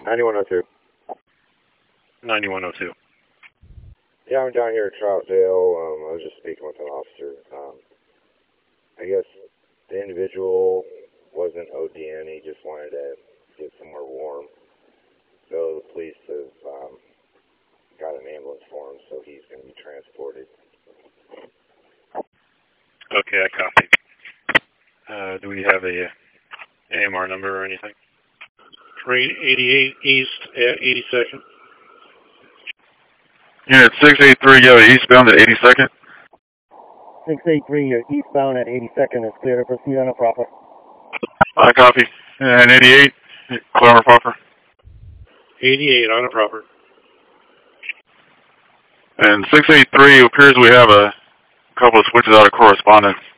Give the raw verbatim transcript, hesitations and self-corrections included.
ninety-one oh two. ninety-one oh two. Yeah, I'm down here at Troutdale. Um, I was just speaking with an officer. Um, I guess the individual wasn't ODing. He just wanted to get somewhere warm. So the police have um, got an ambulance for him, so he's going to be transported. Okay, I copy. Uh, do we have a A M R number or anything? Train eighty-eight East at eighty-second. Unit six eight three, yeah, eastbound at eighty-second. six eight three, you're eastbound at eighty-second. Is clear to proceed on a proper. I copy. And eighty-eight, clear on a proper. eighty-eight on a proper. And six eight three, it appears we have a couple of switches out of correspondence.